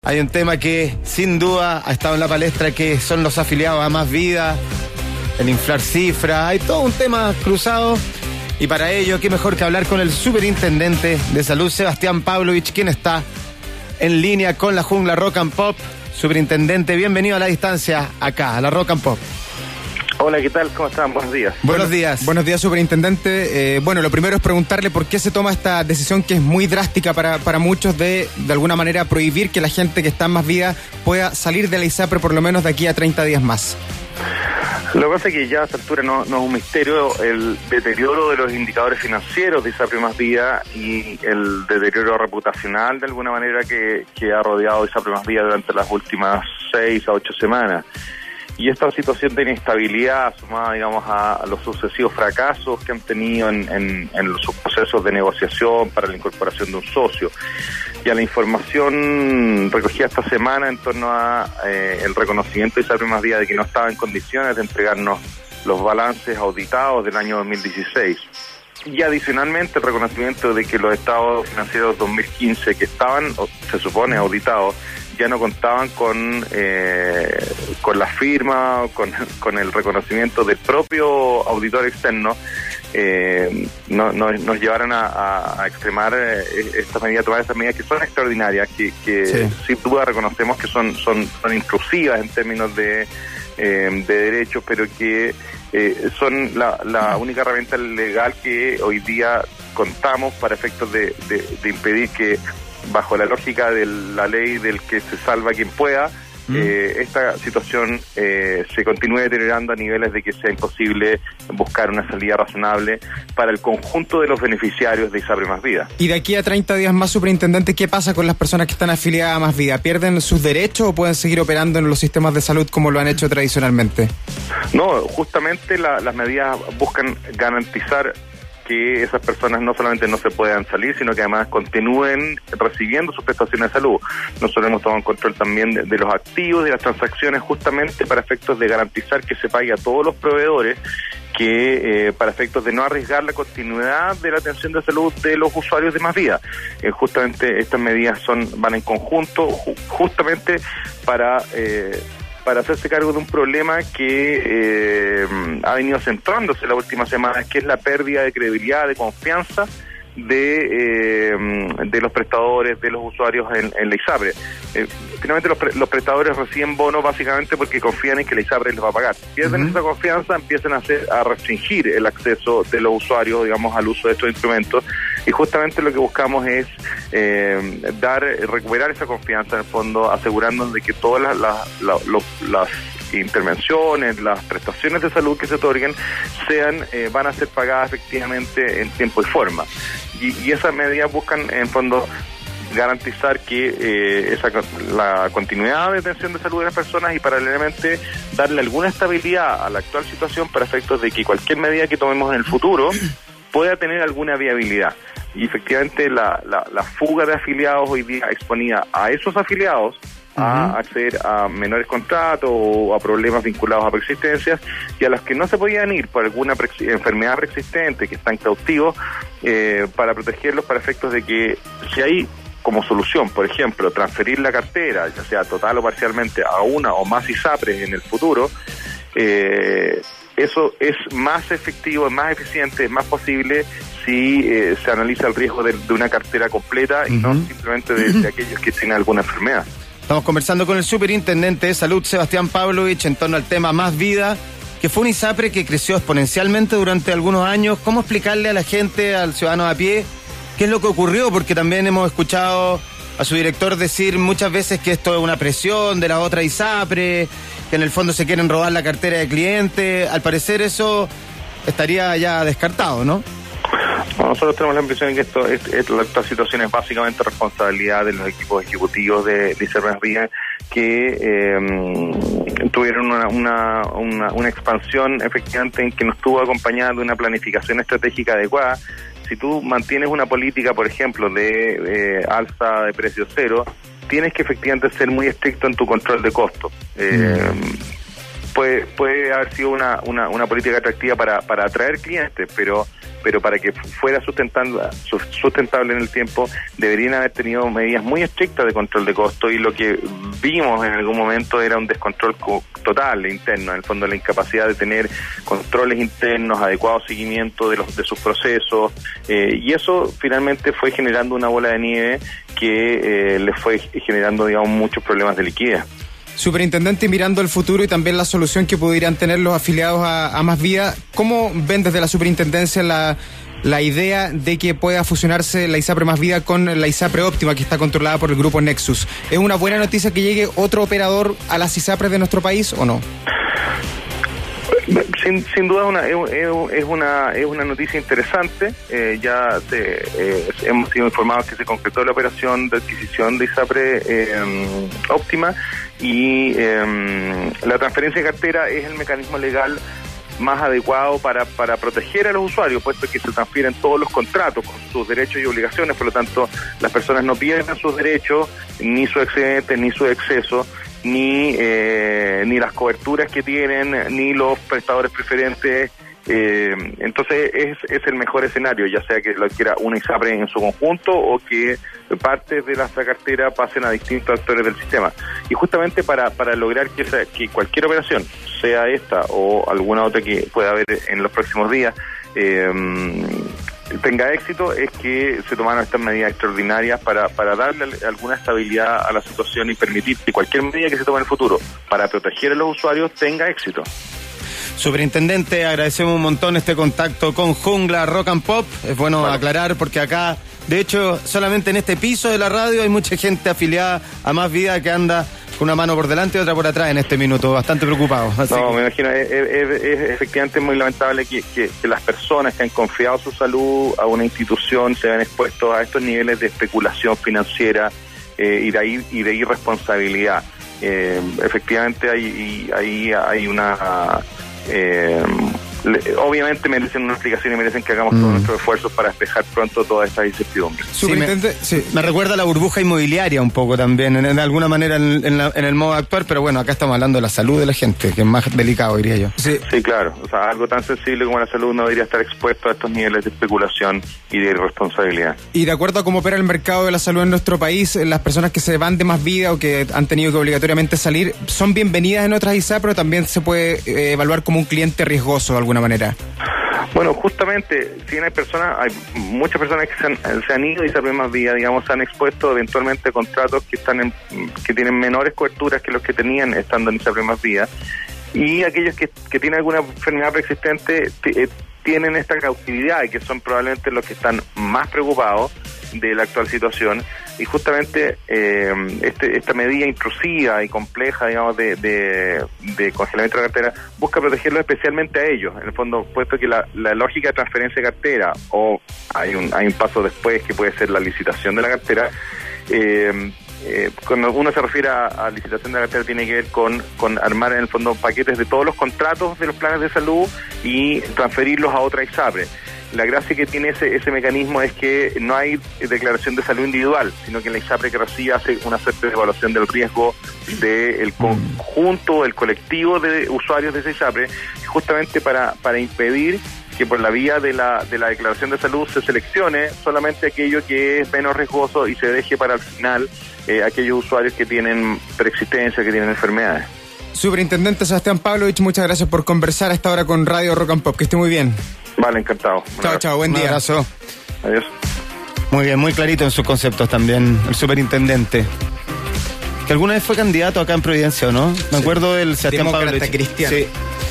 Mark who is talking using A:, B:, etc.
A: Hay un tema que sin duda ha estado en la palestra, que son los afiliados a Más Vida, el inflar cifras, hay todo un tema cruzado. Y para ello, qué mejor que hablar con el superintendente de salud, Sebastián Pavlovich, quien está en línea con la jungla Rock and Pop. Superintendente, bienvenido a la distancia acá, a la Rock and Pop.
B: Hola, ¿qué tal? ¿Cómo están? Buenos días.
A: Buenos días.
C: Buenos días, superintendente. Bueno, lo primero es preguntarle por qué se toma esta decisión que es muy drástica para muchos de alguna manera prohibir que la gente que está en Más Vida pueda salir de la ISAPRE por lo menos de aquí a 30 días más.
B: Lo que pasa es que ya a esta altura no es un misterio el deterioro de los indicadores financieros de ISAPRE Más Vida y el deterioro reputacional de alguna manera que ha rodeado ISAPRE Más Vida durante las últimas 6 a 8 semanas. Y esta situación de inestabilidad, sumada, digamos, a los sucesivos fracasos que han tenido en sus procesos de negociación para la incorporación de un socio, y a la información recogida esta semana en torno a el reconocimiento de ISAPRE Más Vida de que no estaba en condiciones de entregarnos los balances auditados del año 2016. Y adicionalmente el reconocimiento de que los estados financieros 2015 que estaban, se supone, auditados, ya no contaban con la firma, con el reconocimiento del propio auditor externo, nos llevaron a extremar estas medidas, tomar estas medidas que son extraordinarias, que sí, sin duda reconocemos que son intrusivas en términos de derechos, pero que son la única herramienta legal que hoy día contamos para efectos de impedir que, bajo la lógica de la ley del que se salva quien pueda, esta situación se continúe deteriorando a niveles de que sea imposible buscar una salida razonable para el conjunto de los beneficiarios de ISAPRE Más Vida.
C: Y de aquí a 30 días más, superintendente, ¿qué pasa con las personas que están afiliadas a Más Vida? ¿Pierden sus derechos o pueden seguir operando en los sistemas de salud como lo han hecho tradicionalmente?
B: No, justamente las medidas buscan garantizar que esas personas no solamente no se puedan salir, sino que además continúen recibiendo sus prestaciones de salud. Nosotros hemos tomado control también de los activos, de las transacciones, justamente para efectos de garantizar que se pague a todos los proveedores, que para efectos de no arriesgar la continuidad de la atención de salud de los usuarios de Más Vida. Justamente estas medidas van en conjunto, justamente para hacerse cargo de un problema que ha venido centrándose la última semana, que es la pérdida de credibilidad, de confianza de los prestadores, de los usuarios en la ISAPRE. Finalmente los prestadores reciben bonos básicamente porque confían en que la ISAPRE les va a pagar. Pierden esa confianza, empiezan a restringir el acceso de los usuarios, digamos, al uso de estos instrumentos, y justamente lo que buscamos es recuperar esa confianza, en el fondo, asegurándonos de que todas las intervenciones, las prestaciones de salud que se otorguen van a ser pagadas efectivamente en tiempo y forma. Y esas medidas buscan, en fondo, garantizar que la continuidad de atención de salud de las personas y paralelamente darle alguna estabilidad a la actual situación para efectos de que cualquier medida que tomemos en el futuro pueda tener alguna viabilidad. Y efectivamente la fuga de afiliados hoy día exponía a esos afiliados a acceder a menores contratos o a problemas vinculados a preexistencias, y a los que no se podían ir por alguna enfermedad preexistente, que están cautivos, para protegerlos para efectos de que si hay como solución, por ejemplo, transferir la cartera, ya sea total o parcialmente, a una o más ISAPRES en el futuro, eso es más efectivo, es más eficiente, es más posible si se analiza el riesgo de una cartera completa y no simplemente de aquellos que tienen alguna enfermedad.
A: Estamos conversando con el superintendente de salud, Sebastián Pavlovich, en torno al tema Más Vida, que fue un ISAPRE que creció exponencialmente durante algunos años. ¿Cómo explicarle a la gente, al ciudadano de a pie, qué es lo que ocurrió? Porque también hemos escuchado a su director decir muchas veces que esto es una presión de la otra ISAPRE, que en el fondo se quieren robar la cartera de cliente. Al parecer eso estaría ya descartado, ¿no?
B: Nosotros tenemos la impresión de que esta situación es básicamente responsabilidad de los equipos ejecutivos de ISAPRE Más Vida, que tuvieron una expansión efectivamente en que no estuvo acompañada de una planificación estratégica adecuada. Si tú mantienes una política, por ejemplo, de alza de precio cero, tienes que efectivamente ser muy estricto en tu control de costos. puede haber sido una política atractiva para atraer clientes, pero para que fuera sustentable en el tiempo, deberían haber tenido medidas muy estrictas de control de costos, y lo que vimos en algún momento era un descontrol total interno, en el fondo la incapacidad de tener controles internos, adecuado seguimiento de sus procesos, y eso finalmente fue generando una bola de nieve que le fue generando, digamos, muchos problemas de liquidez.
C: Superintendente, mirando el futuro y también la solución que pudieran tener los afiliados a Más Vida, ¿cómo ven desde la superintendencia la idea de que pueda fusionarse la ISAPRE Más Vida con la ISAPRE Óptima, que está controlada por el grupo Nexus? ¿Es una buena noticia que llegue otro operador a las ISAPRES de nuestro país o no?
B: Sin duda es una noticia interesante. Hemos sido informados que se concretó la operación de adquisición de ISAPRE Óptima, y la transferencia de cartera es el mecanismo legal más adecuado para proteger a los usuarios, puesto que se transfieren todos los contratos con sus derechos y obligaciones. Por lo tanto, las personas no pierden sus derechos, ni su excedente, ni su exceso, ni las coberturas que tienen, ni los prestadores preferentes. Entonces es el mejor escenario, ya sea que lo adquiera una ISAPRE en su conjunto o que partes de la cartera pasen a distintos actores del sistema. Y justamente para lograr que cualquier operación, sea esta o alguna otra que pueda haber en los próximos días, tenga éxito, es que se tomaron estas medidas extraordinarias para darle alguna estabilidad a la situación y permitir que cualquier medida que se tome en el futuro para proteger a los usuarios tenga éxito.
A: Superintendente, agradecemos un montón este contacto con Jungla Rock and Pop. Es bueno aclarar, porque acá, de hecho, solamente en este piso de la radio hay mucha gente afiliada a Más Vida que anda con una mano por delante y otra por atrás en este minuto, bastante preocupado.
B: Me imagino, es efectivamente muy lamentable que las personas que han confiado su salud a una institución se vean expuestos a estos niveles de especulación financiera y de irresponsabilidad. Efectivamente hay una... obviamente merecen una explicación y merecen que hagamos todos nuestros esfuerzos para despejar pronto todas estas incertidumbres.
A: Me recuerda a la burbuja inmobiliaria un poco también, de alguna manera en el modo de actuar, pero bueno, acá estamos hablando de la salud de la gente, que es más delicado, diría yo.
B: Sí, claro, o sea, algo tan sensible como la salud no debería estar expuesto a estos niveles de especulación y de irresponsabilidad.
C: Y de acuerdo a cómo opera el mercado de la salud en nuestro país, las personas que se van de Más Vida o que han tenido que obligatoriamente salir, ¿son bienvenidas en otras ISAPRE o también se puede evaluar como un cliente riesgoso de alguna manera?
B: Bueno, justamente, si hay muchas personas que se han ido y ISAPRE Más Vida, digamos, se han expuesto eventualmente a contratos que tienen menores coberturas que los que tenían estando en ISAPRE Más Vida, y aquellos que tienen alguna enfermedad preexistente tienen esta cautividad, y que son probablemente los que están más preocupados de la actual situación, y justamente esta medida intrusiva y compleja, digamos, de congelamiento de la cartera busca protegerlo especialmente a ellos, en el fondo, puesto que la lógica de transferencia de cartera, o hay un paso después que puede ser la licitación de la cartera. Cuando uno se refiere a licitación de la cartera, tiene que ver con armar en el fondo paquetes de todos los contratos de los planes de salud y transferirlos a otra ISAPRE. La gracia que tiene ese mecanismo es que no hay declaración de salud individual, sino que la ISAPRE que recibe hace una suerte de evaluación del riesgo del conjunto, del colectivo de usuarios de esa ISAPRE, justamente para impedir que por la vía de la declaración de salud se seleccione solamente aquello que es menos riesgoso y se deje para el final aquellos usuarios que tienen preexistencia, que tienen enfermedades.
C: Superintendente Sebastián Pavlovich, muchas gracias por conversar a esta hora con Radio Rock and Pop. Que esté muy bien.
B: Vale, encantado.
C: Chao, buen día.
A: Un abrazo.
B: Adiós.
A: Muy bien, muy clarito en sus conceptos también, el superintendente. Que alguna vez fue candidato acá en Providencia, ¿o no? Me acuerdo del Sebastián Pavlovich.
C: Cristiano.
A: Sí.